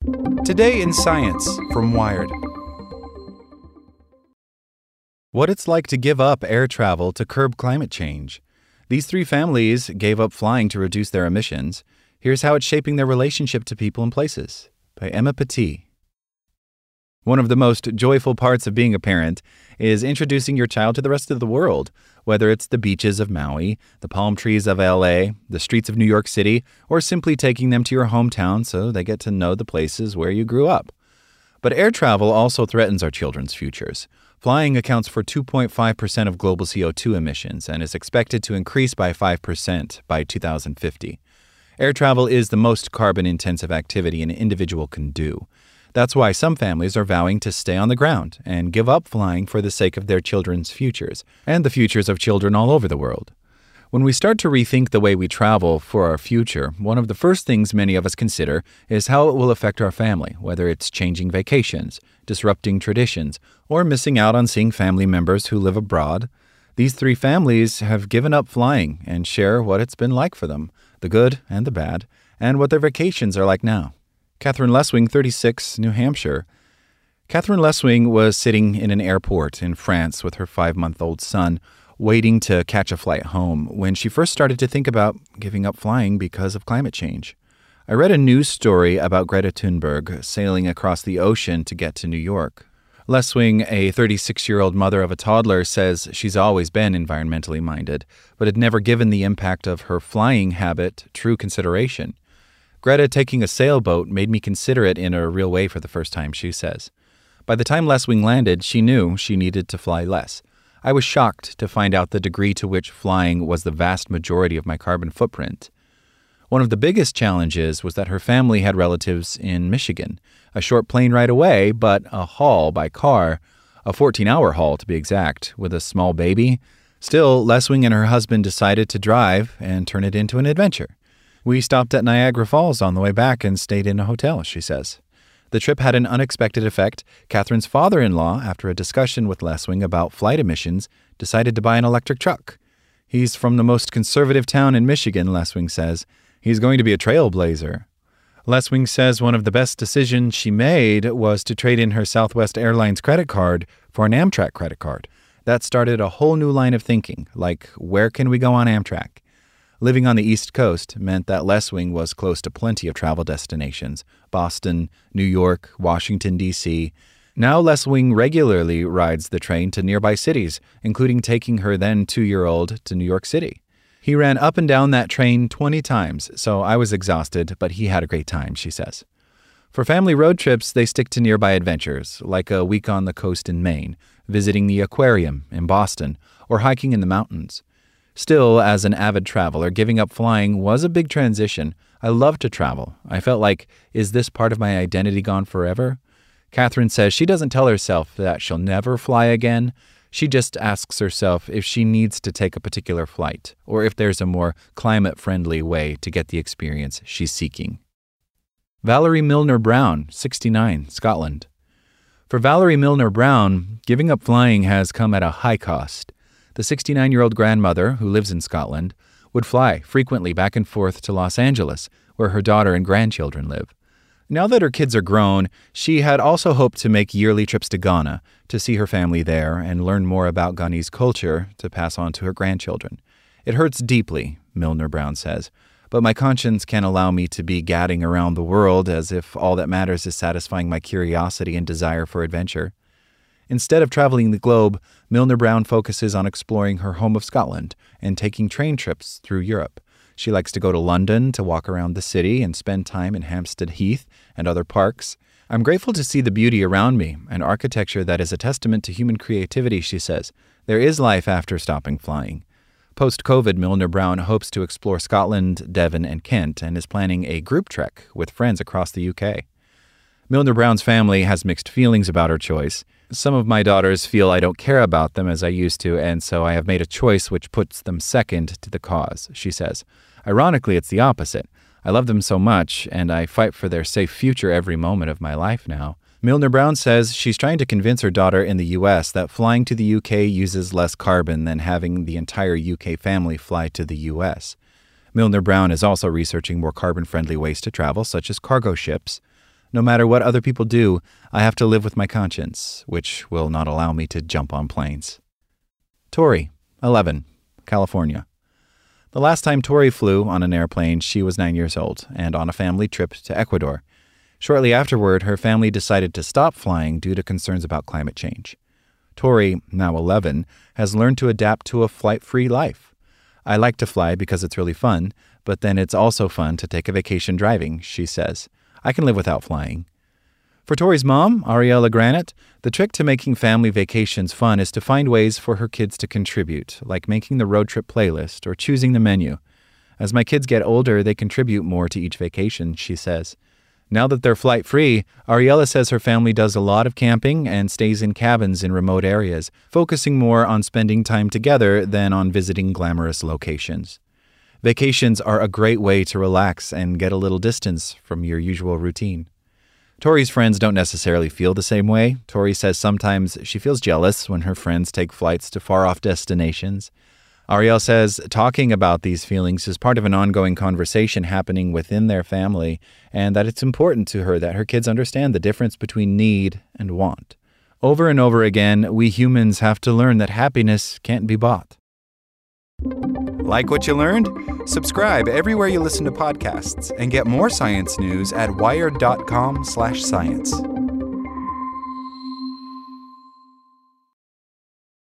Today in Science from Wired. What it's like to give up air travel to curb climate change. These three families gave up flying to reduce their emissions. Here's how it's shaping their relationship to people and places. By Emma Petit. One of the most joyful parts of being a parent is introducing your child to the rest of the world, whether it's the beaches of Maui, the palm trees of LA, the streets of New York City, or simply taking them to your hometown so they get to know the places where you grew up. But air travel also threatens our children's futures. Flying accounts for 2.5% of global CO2 emissions and is expected to increase by 5% by 2050. Air travel is the most carbon-intensive activity an individual can do. That's why some families are vowing to stay on the ground and give up flying for the sake of their children's futures and the futures of children all over the world. When we start to rethink the way we travel for our future, one of the first things many of us consider is how it will affect our family, whether it's changing vacations, disrupting traditions, or missing out on seeing family members who live abroad. These three families have given up flying and share what it's been like for them, the good and the bad, and what their vacations are like now. Catherine Leswing, 36, New Hampshire. Catherine Leswing was sitting in an airport in France with her 5-month-old son, waiting to catch a flight home when she first started to think about giving up flying because of climate change. I read a news story about Greta Thunberg sailing across the ocean to get to New York. Leswing, a 36-year-old mother of a toddler, says she's always been environmentally minded, but had never given the impact of her flying habit true consideration. Greta taking a sailboat made me consider it in a real way for the first time, she says. By the time Leswing landed, she knew she needed to fly less. I was shocked to find out the degree to which flying was the vast majority of my carbon footprint. One of the biggest challenges was that her family had relatives in Michigan, a short plane ride away, but a haul by car, a 14-hour haul to be exact, with a small baby. Still, Leswing and her husband decided to drive and turn it into an adventure. We stopped at Niagara Falls on the way back and stayed in a hotel, she says. The trip had an unexpected effect. Catherine's father-in-law, after a discussion with Leswing about flight emissions, decided to buy an electric truck. He's from the most conservative town in Michigan, Leswing says. He's going to be a trailblazer. Leswing says one of the best decisions she made was to trade in her Southwest Airlines credit card for an Amtrak credit card. That started a whole new line of thinking, like, where can we go on Amtrak? Living on the East Coast meant that Leswing was close to plenty of travel destinations: Boston, New York, Washington, D.C. Now Leswing regularly rides the train to nearby cities, including taking her then 2-year-old to New York City. He ran up and down that train 20 times, so I was exhausted, but he had a great time, she says. For family road trips, they stick to nearby adventures, like a week on the coast in Maine, visiting the aquarium in Boston, or hiking in the mountains. Still, as an avid traveler, giving up flying was a big transition. I love to travel. I felt like, is this part of my identity gone forever? Catherine says she doesn't tell herself that she'll never fly again. She just asks herself if she needs to take a particular flight, or if there's a more climate-friendly way to get the experience she's seeking. Valerie Milner-Brown, 69, Scotland. For Valerie Milner-Brown, giving up flying has come at a high cost. The 69-year-old grandmother, who lives in Scotland, would fly frequently back and forth to Los Angeles, where her daughter and grandchildren live. Now that her kids are grown, she had also hoped to make yearly trips to Ghana to see her family there and learn more about Ghanese culture to pass on to her grandchildren. It hurts deeply, Milner-Brown says, but my conscience can't allow me to be gadding around the world as if all that matters is satisfying my curiosity and desire for adventure. Instead of traveling the globe, Milner-Brown focuses on exploring her home of Scotland and taking train trips through Europe. She likes to go to London to walk around the city and spend time in Hampstead Heath and other parks. I'm grateful to see the beauty around me and architecture that is a testament to human creativity, she says. There is life after stopping flying. Post-COVID, Milner-Brown hopes to explore Scotland, Devon, and Kent and is planning a group trek with friends across the UK. Milner-Brown's family has mixed feelings about her choice. Some of my daughters feel I don't care about them as I used to, and so I have made a choice which puts them second to the cause, she says. Ironically, it's the opposite. I love them so much, and I fight for their safe future every moment of my life now. Milner-Brown says she's trying to convince her daughter in the U.S. that flying to the UK uses less carbon than having the entire UK family fly to the U.S. Milner-Brown is also researching more carbon-friendly ways to travel, such as cargo ships. No matter what other people do, I have to live with my conscience, which will not allow me to jump on planes. Tori, 11, California. The last time Tori flew on an airplane, she was 9 years old and on a family trip to Ecuador. Shortly afterward, her family decided to stop flying due to concerns about climate change. Tori, now 11, has learned to adapt to a flight-free life. I like to fly because it's really fun, but then it's also fun to take a vacation driving, she says. I can live without flying. For Tori's mom, Ariella Granite, the trick to making family vacations fun is to find ways for her kids to contribute, like making the road trip playlist or choosing the menu. As my kids get older, they contribute more to each vacation, she says. Now that they're flight-free, Ariella says her family does a lot of camping and stays in cabins in remote areas, focusing more on spending time together than on visiting glamorous locations. Vacations are a great way to relax and get a little distance from your usual routine. Tori's friends don't necessarily feel the same way. Tori says sometimes she feels jealous when her friends take flights to far-off destinations. Ariel says talking about these feelings is part of an ongoing conversation happening within their family, and that it's important to her that her kids understand the difference between need and want. Over and over again, we humans have to learn that happiness can't be bought. Like what you learned? Subscribe everywhere you listen to podcasts and get more science news at wired.com/science.